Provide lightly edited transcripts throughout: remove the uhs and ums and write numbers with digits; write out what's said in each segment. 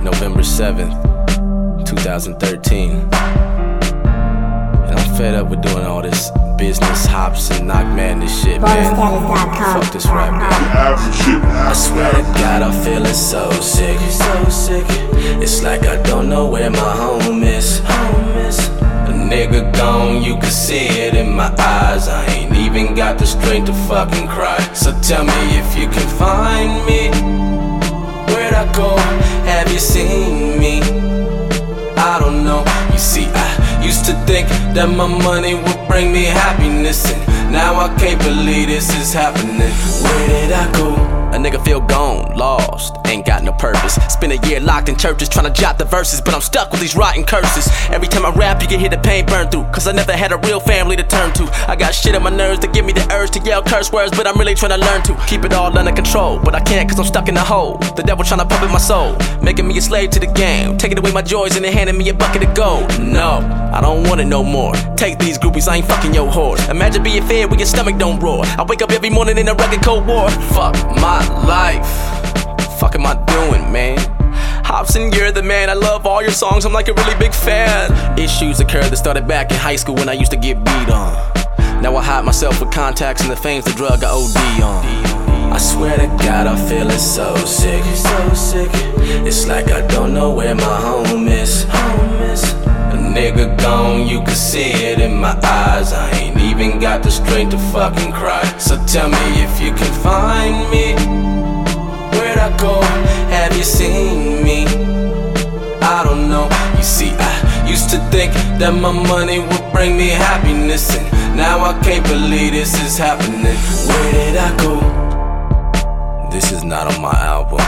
November 7th, 2013. And I'm fed up with doing all this business hops and knock madness shit, man. Fuck this rap game. I swear to God, I'm feeling so sick, so sick. It's like I don't know where my home is. A nigga gone, you can see it in my eyes. I ain't even got the strength to fucking cry. So tell me if you can find me. Where'd I go? Have you seen me? I don't know. You see, I used to think that my money would bring me happiness, and now I can't believe this is happening. Where did I go? A nigga feel gone, lost, ain't got no purpose. Spend a year locked in churches trying to jot the verses, but I'm stuck with these rotten curses. Every time I rap, you can hear the pain burn through, cause I never had a real family to turn to. I got shit on my nerves that give me the urge to yell curse words, but I'm really trying to learn to keep it all under control. But I can't cause I'm stuck in a hole. The devil trying to puppet my soul, making me a slave to the game, taking away my joys and then handing me a bucket of gold. No, I don't want it no more. Take these groupies, I ain't fucking your whores. Imagine being fed when your stomach don't roar. I wake up every morning in a rugged cold war. Fuck my life. Fuck am I doing, man? Hobson, you're the man. I love all your songs, I'm like a really big fan. Issues occurred that started back in high school when I used to get beat on. Now I hide myself with contacts and the fame's the drug I OD on. I swear to God, I'm feeling so sick, so sick. It's like I don't know where my home is. A nigga gone, you can see it in my eyes. I ain't even got the strength to fucking cry. So tell me if you can find me. Where'd I go? Have you seen me? I don't know. You see, I used to think that my money would bring me happiness, and now I can't believe this is happening. Where did I go? This is not on my album.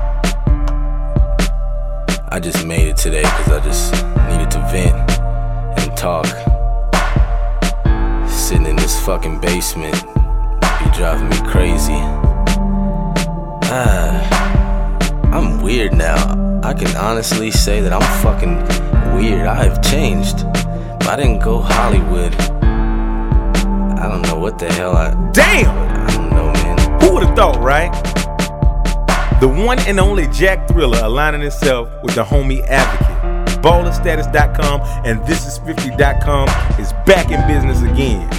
I just made it today cause I just needed to vent and talk. Sitting in this fucking basement be driving me crazy. I'm weird now. I can honestly say that I'm fucking weird. I have changed. But I didn't go Hollywood. I don't know what the hell Damn! I don't know, man. Who would've thought, right? The one and only Jack Thriller aligning himself with the homie Advocate. Ballerstatus.com and ThisIs50.com is back in business again.